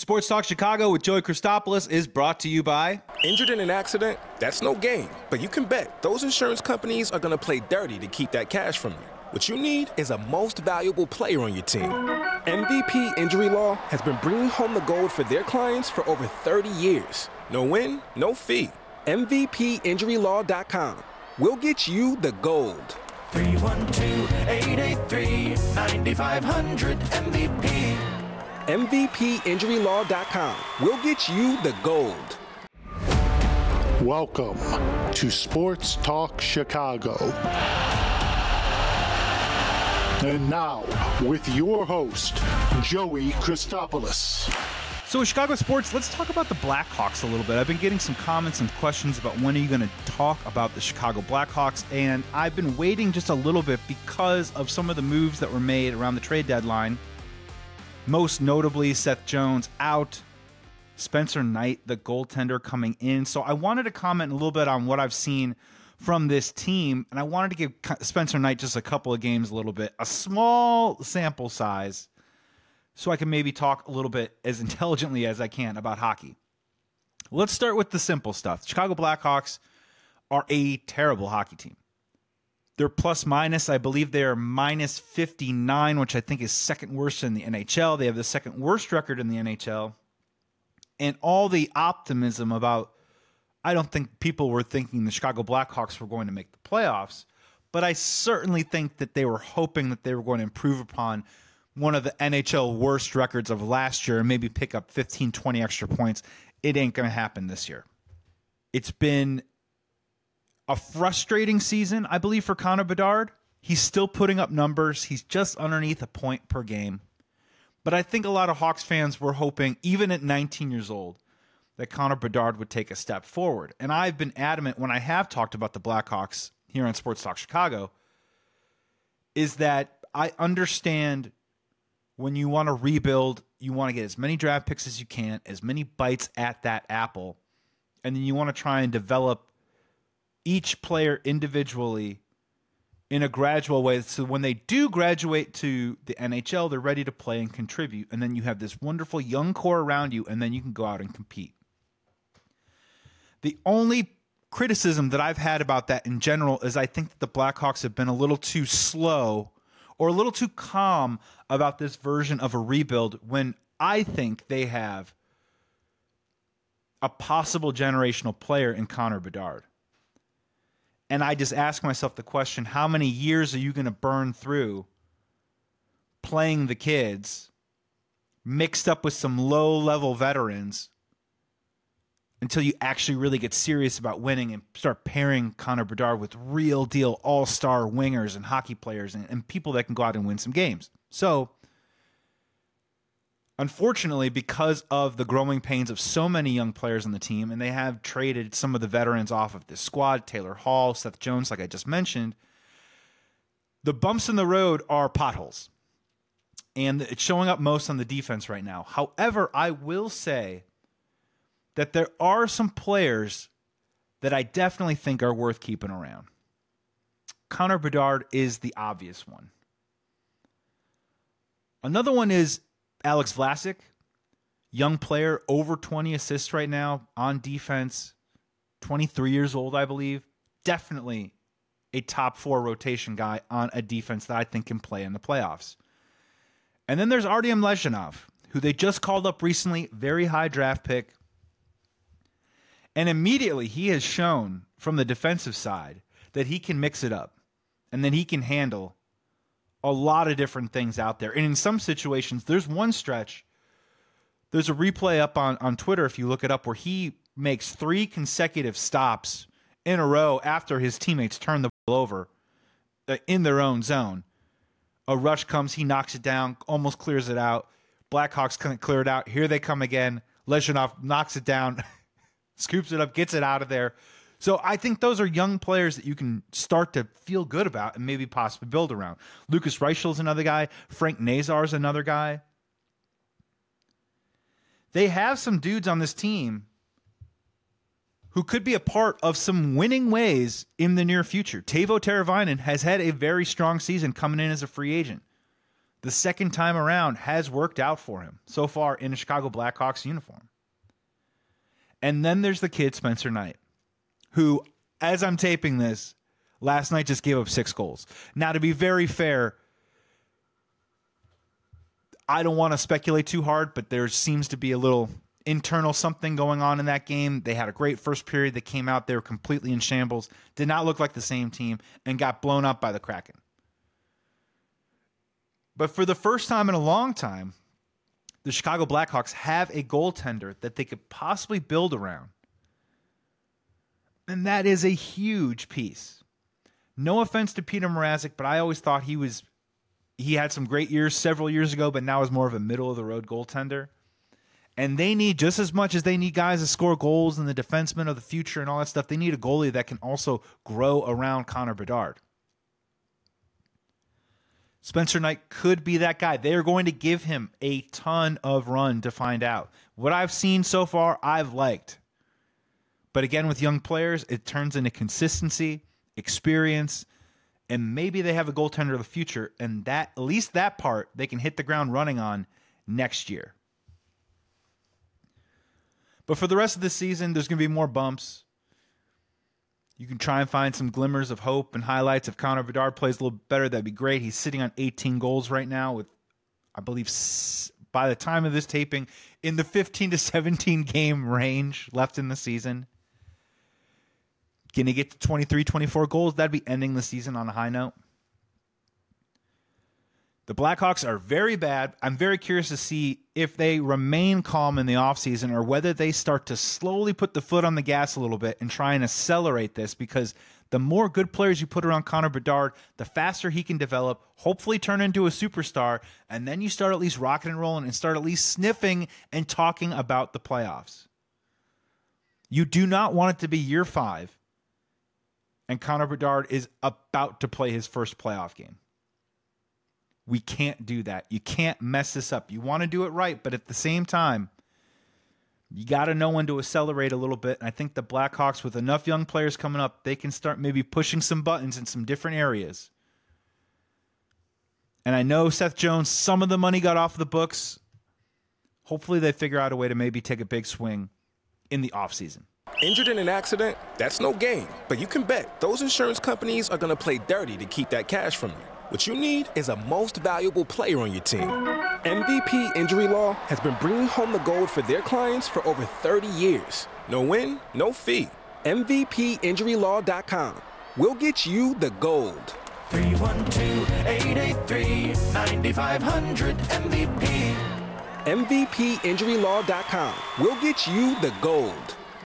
Sports Talk Chicago with Joey Christopoulos is brought to you by... Injured in an accident? That's no game. But you can bet those insurance companies are going to play dirty to keep that cash from you. What you need is a most valuable player on your team. MVP Injury Law has been bringing home the gold for their clients for over 30 years. No win, no fee. MVPInjuryLaw.com. We'll get you the gold. 312-883-9500 MVP. MVPInjuryLaw.com. We'll get you the gold. Welcome to Sports Talk Chicago. And now, with your host, Joey Christopoulos. So with Chicago sports, let's talk about the Blackhawks a little bit. I've been getting some comments and questions about when are you going to talk about the Chicago Blackhawks, and I've been waiting just a little bit because of some of the moves that were made around the trade deadline. Most notably, Seth Jones out, Spencer Knight, the goaltender, coming in. So I wanted to comment a little bit on what I've seen from this team, and I wanted to give Spencer Knight just a couple of games a little bit, a small sample size, so I can maybe talk a little bit as intelligently as I can about hockey. Let's start with the simple stuff. The Chicago Blackhawks are a terrible hockey team. They're plus minus. I believe they are minus 59, which I think is second worst in the NHL. They have the second worst record in the NHL. And all the optimism about, I don't think people were thinking the Chicago Blackhawks were going to make the playoffs, but I certainly think that they were hoping that they were going to improve upon one of the NHL worst records of last year and maybe pick up 15, 20 extra points. It ain't going to happen this year. It's been a frustrating season, I believe, for Connor Bedard. He's still putting up numbers. He's just underneath a point per game. But I think a lot of Hawks fans were hoping, even at 19 years old, that Connor Bedard would take a step forward. And I've been adamant when I have talked about the Blackhawks here on Sports Talk Chicago, is that I understand when you want to rebuild, you want to get as many draft picks as you can, as many bites at that apple, and then you want to try and develop each player individually in a gradual way. So when they do graduate to the NHL, they're ready to play and contribute. And then you have this wonderful young core around you, and then you can go out and compete. The only criticism that I've had about that in general is I think that the Blackhawks have been a little too slow or a little too calm about this version of a rebuild when I think they have a possible generational player in Connor Bedard. And I just ask myself the question, how many years are you going to burn through playing the kids mixed up with some low-level veterans until you actually really get serious about winning and start pairing Connor Bedard with real-deal all-star wingers and hockey players and people that can go out and win some games? So, unfortunately, because of the growing pains of so many young players on the team, and they have traded some of the veterans off of this squad, Taylor Hall, Seth Jones, like I just mentioned, the bumps in the road are potholes. And it's showing up most on the defense right now. However, I will say that there are some players that I definitely think are worth keeping around. Connor Bedard is the obvious one. Another one is Alex Vlasic, young player, over 20 assists right now on defense, 23 years old, I believe. Definitely a top 4 rotation guy on a defense that I think can play in the playoffs. And then there's Artyom Lezhinov, who they just called up recently, very high draft pick. And immediately he has shown from the defensive side that he can mix it up and that he can handle a lot of different things out there. And in some situations, there's one stretch, there's a replay up on Twitter if you look it up, where he makes 3 consecutive stops in a row after his teammates turn the ball over in their own zone. A rush comes, he knocks it down, almost clears it out. Blackhawks couldn't clear it out. Here they come again. Lezhinov knocks it down, scoops it up, gets it out of there. So I think those are young players that you can start to feel good about and maybe possibly build around. Lucas Reichel's another guy. Frank Nazar's another guy. They have some dudes on this team who could be a part of some winning ways in the near future. Teuvo Teravainen has had a very strong season coming in as a free agent. the second time around has worked out for him so far in a Chicago Blackhawks uniform. And then there's the kid, Spencer Knight, who, as I'm taping this, last night just gave up 6 goals. Now, to be very fair, I don't want to speculate too hard, but there seems to be a little internal something going on in that game. They had a great first period. They came out there completely in shambles, did not look like the same team, and got blown up by the Kraken. But for the first time in a long time, the Chicago Blackhawks have a goaltender that they could possibly build around. And that is a huge piece. No offense to Peter Mrazek, but I always thought he had some great years several years ago, but now is more of a middle-of-the-road goaltender. And they need, just as much as they need guys to score goals and the defensemen of the future and all that stuff, they need a goalie that can also grow around Connor Bedard. Spencer Knight could be that guy. They are going to give him a ton of run to find out. What I've seen so far, I've liked. But again, with young players, it turns into consistency, experience, and maybe they have a goaltender of the future, and that, at least that part, they can hit the ground running on next year. But for the rest of the season, there's going to be more bumps. You can try and find some glimmers of hope and highlights. If Connor Bedard plays a little better, that'd be great. He's sitting on 18 goals right now with, I believe, by the time of this taping, in the 15 to 17 game range left in the season. Can he get to 23, 24 goals? That'd be ending the season on a high note. The Blackhawks are very bad. I'm very curious to see if they remain calm in the offseason or whether they start to slowly put the foot on the gas a little bit and try and accelerate this, because the more good players you put around Connor Bedard, the faster he can develop, hopefully turn into a superstar, and then you start at least rocking and rolling and start at least sniffing and talking about the playoffs. You do not want it to be year 5 and Connor Bedard is about to play his first playoff game. We can't do that. You can't mess this up. You want to do it right, but at the same time, you got to know when to accelerate a little bit. And I think the Blackhawks, with enough young players coming up, they can start maybe pushing some buttons in some different areas. And I know Seth Jones, some of the money got off the books. Hopefully they figure out a way to maybe take a big swing in the offseason. Injured in an accident? That's no game. But you can bet those insurance companies are going to play dirty to keep that cash from you. What you need is a most valuable player on your team. MVP Injury Law has been bringing home the gold for their clients for over 30 years. No win, no fee. MVPInjuryLaw.com. We'll get you the gold. 312-883-9500 MVP. MVPInjuryLaw.com. We'll get you the gold.